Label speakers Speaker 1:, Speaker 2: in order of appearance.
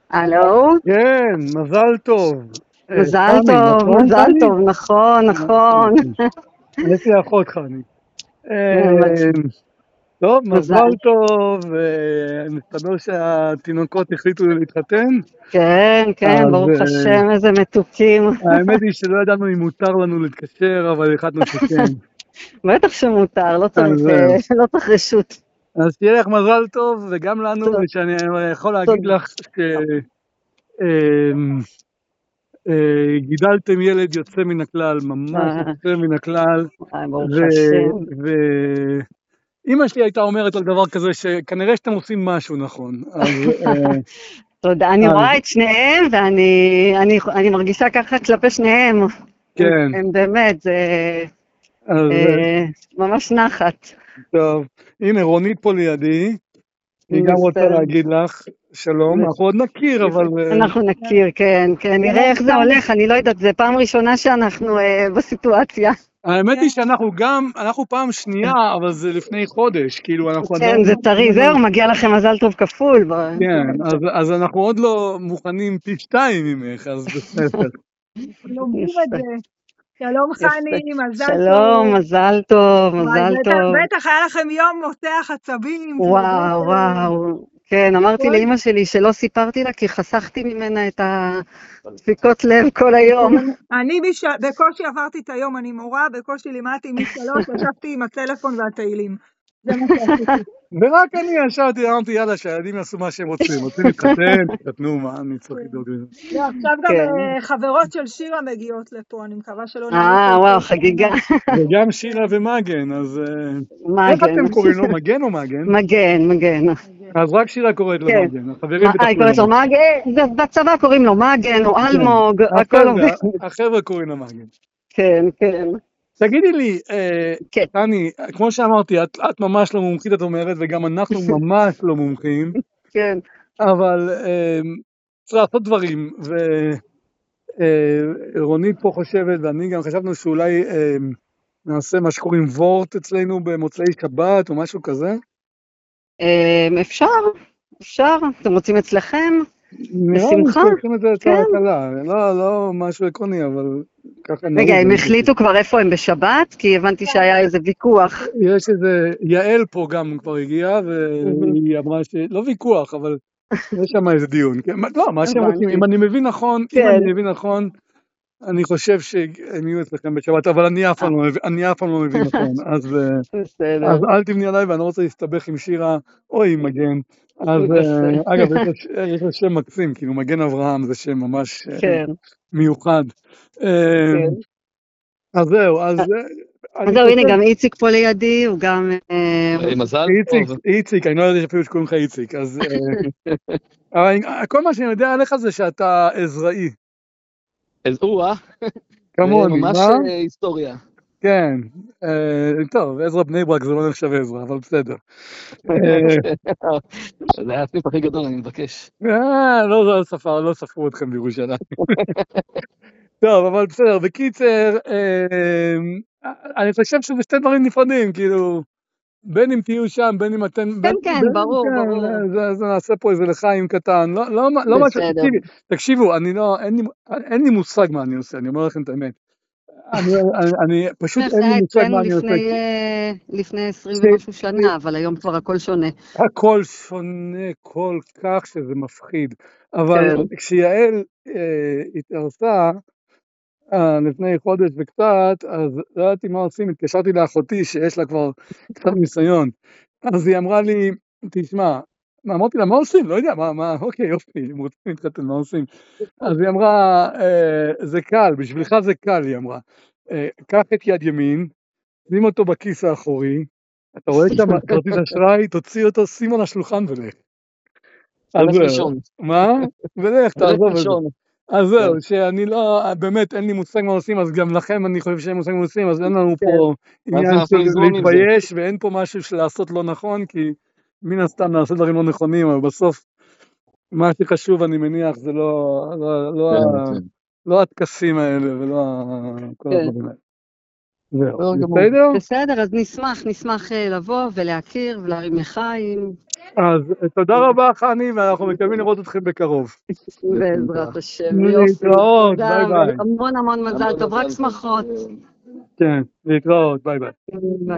Speaker 1: הלו?
Speaker 2: כן, מזל טוב.
Speaker 1: מזל
Speaker 2: חני,
Speaker 1: טוב,
Speaker 2: נכון
Speaker 1: מזל
Speaker 2: חני?
Speaker 1: טוב, נכון, נכון.
Speaker 2: יש לי אחות חני.
Speaker 1: מז-
Speaker 2: טוב,
Speaker 1: מזל.
Speaker 2: מזל טוב, מסתבר שהתינוקות החליטו להתחתן,
Speaker 1: כן, כן,
Speaker 2: אז
Speaker 1: ברוך השם, איזה מתוקים.
Speaker 2: האמת היא שלא ידענו אם מותר לנו להתקשר, אבל החלטנו שכן.
Speaker 1: בטח שמותר, לא
Speaker 2: אז
Speaker 1: צריך,
Speaker 2: זהו.
Speaker 1: לא צריך רשות.
Speaker 2: אז שיהיה לך מזל טוב, וגם לנו,
Speaker 1: טוב,
Speaker 2: ושאני יכול להגיד
Speaker 1: תודה.
Speaker 2: לך גידלתם ילד יוצא מן הכלל, ממש יוצא מן הכלל,
Speaker 1: ברוך השם.
Speaker 2: ואימא שלי הייתה אומרת על דבר כזה שכנראה שאתם עושים משהו נכון,
Speaker 1: תודה, אני
Speaker 2: אז
Speaker 1: רואה את שניהם, ואני מרגישה ככה כלפי שניהם.
Speaker 2: כן,
Speaker 1: הם באמת, זה
Speaker 2: אז
Speaker 1: ממש נחת.
Speaker 2: טוב, הנה רונית פה לידי, היא גם רוצה
Speaker 1: בסדר.
Speaker 2: להגיד לך שלום, אנחנו עוד נכיר, אבל
Speaker 1: אנחנו נכיר, כן, כן, נראה איך זה הולך, אני לא יודעת, זה פעם ראשונה שאנחנו בסיטואציה.
Speaker 2: האמת היא אנחנו פעם שנייה, אבל זה לפני חודש, כאילו אנחנו
Speaker 1: כן, זה טרי, זהו, מגיע לכם מזל טוב כפול.
Speaker 2: כן, אז אנחנו עוד לא מוכנים פי 2 ממך, אז בסדר.
Speaker 3: לומדים את
Speaker 1: יפה,
Speaker 3: זה. שלום
Speaker 1: יפה.
Speaker 3: חני, מזל
Speaker 1: שלום,
Speaker 3: טוב.
Speaker 1: מזל טוב,
Speaker 3: וואי,
Speaker 1: מזל טוב.
Speaker 3: בטח היה לכם יום מותח עצבים, זה
Speaker 1: וואו,
Speaker 3: באמת,
Speaker 1: וואו. כן, אמרתי
Speaker 3: כל...
Speaker 1: לאמא שלי שלא סיפרתי לה, כי חסכתי ממנה את הדפיקות לב כל היום.
Speaker 3: אני בקושי עברתי את היום, אני מורה, בקושי לימדתי מ3, ישבתי עם הטלפון והתהילים. זה מה שעשיתי.
Speaker 2: ורק אני ישבתי, אמרתי יאללה שהילדים יעשו מה שהם רוצים להתחתן, תתחתנו, מה אני צריך לדאוג לזה.
Speaker 3: לא, עכשיו גם
Speaker 1: כן.
Speaker 3: חברות של שירה מגיעות לפה, אני מקווה שלא נהיה...
Speaker 1: וואו, חגיגה.
Speaker 2: וגם שירה ומגן, אז איך
Speaker 1: מגן.
Speaker 2: אתם קוראים לו, מגן או מגן?
Speaker 1: מגן, מגן.
Speaker 2: אז רק שירה קוראת לו
Speaker 1: כן.
Speaker 2: מגן, החברים בטח
Speaker 1: היא
Speaker 2: קוראים
Speaker 1: קוראת
Speaker 2: לו
Speaker 1: לו
Speaker 2: מגן.
Speaker 1: מגן, בצבא קוראים לו מגן או
Speaker 2: כן,
Speaker 1: אלמוג, הכל עובד.
Speaker 2: החבר'ה קוראים לו מגן.
Speaker 1: כן, כן.
Speaker 2: תגידי לי,
Speaker 1: כן.
Speaker 2: חני, כמו שאמרתי, את ממש לא מומחית, את אומרת, וגם אנחנו ממש לא מומחים,
Speaker 1: כן.
Speaker 2: אבל צריך לעשות דברים, ורונית פה חושבת, ואני גם חשבנו שאולי נעשה מה שקוראים וורט אצלנו במוצאי שבת, או משהו כזה.
Speaker 1: אפשר. אתם רוצים אצלכם?
Speaker 2: נראה לי
Speaker 1: בשמחה.
Speaker 2: שעושים את זה אצל
Speaker 1: כן.
Speaker 2: הכלה, לא משהו עקרוני, אבל ככה נהוג.
Speaker 1: רגע, הם החליטו כבר איפה הם בשבת? כי הבנתי שהיה איזה ויכוח.
Speaker 2: יש איזה, יעל פה גם כבר הגיעה, והיא אמרה לא ויכוח, אבל יש שם איזה דיון. לא, מה שהם רוצים,
Speaker 1: הבנתי.
Speaker 2: אם אני מבין נכון, אני חושב שהם יהיו אצלכם בשבת, אבל אני אף פעם לא מבין נכון, אז
Speaker 1: בסדר.
Speaker 2: אל תבני עליי, ואני לא רוצה להסתבך עם שירה או עם מגן. אז אגב, יש לו שם מקסים, כאילו מגן אברהם זה שם ממש
Speaker 1: כן,
Speaker 2: מיוחד.
Speaker 1: כן.
Speaker 2: אז זהו,
Speaker 1: אז
Speaker 2: אני
Speaker 1: זהו, הנה
Speaker 2: חושב,
Speaker 1: גם איציק פה לידי, הוא גם...
Speaker 4: מזל טוב.
Speaker 2: איציק, אני לא יודע אפילו שקוראים לך איציק, אז כל מה שאני יודע עליך זה שאתה עזראי, כמוני,
Speaker 4: ממש
Speaker 2: מה?
Speaker 4: היסטוריה.
Speaker 2: כן, טוב, עזרא בני ברק זה לא נחשב עזרא, אבל בסדר.
Speaker 4: זה היה הסניף הכי גדול, אני מבקש.
Speaker 2: לא ספרו אתכם בירושלים. טוב, אבל בסדר, בקיצר, אני חושב שזה שתי דברים נפרדים, כאילו, בין אם תהיו שם, בין אם אתם...
Speaker 1: כן, ברור.
Speaker 2: זה נעשה פה איזה לחיים קטן, לא משהו,
Speaker 1: בסדר.
Speaker 2: תקשיבו, אין לי מושג מה אני עושה, אני אומר לכם את האמת. אני פשוט אין לי מושג מה אני עושה.
Speaker 1: לפני 20 ומשהו שנה, אבל היום כבר הכל שונה.
Speaker 2: הכל שונה כל כך שזה מפחיד, אבל כשיעל התארסה לפני חודש וקצת, אז לא ידעתי מה עושים, התקשרתי לאחותי שיש לה כבר קצת ניסיון, אז היא אמרה לי, תשמע, אמרתי לה, מה עושים? לא יודע, אוקיי, יופי, אם רוצים להתחתן, מה עושים? אז היא אמרה, זה קל, בשבילך זה קל, היא אמרה, קח את יד ימין, שים אותו בכיס האחורי, אתה רואה שם כרטיס אשראי, תוציא אותו, שים על השולחן ולך.
Speaker 4: ולך לישון.
Speaker 2: מה? ולך, תעזוב את זה.
Speaker 4: לישון.
Speaker 2: אז זהו, שאני לא, באמת אין לי מושג מה עושים, אז גם לכם אני חושב שאין מושג מה עושים, אז אין לנו פה עניין של להתבייש, ואין פה משהו של לעשות לא נכון, כי מן הסתם נעשה דברים לא נכונים, אבל בסוף, מה שחשוב אני מניח זה לא הטקסים האלה, ולא כל הדברים האלה. זהו, בסדר?
Speaker 1: בסדר, אז נשמח לבוא ולהכיר ולהרים לחיים.
Speaker 2: אז תודה רבה חני, ואנחנו מקווים לראות אתכם בקרוב.
Speaker 1: בעזרת השם,
Speaker 2: להתראות, ביי ביי.
Speaker 1: המון מזל טוב, רק שמחות.
Speaker 2: כן, להתראות, ביי ביי.
Speaker 1: ביי.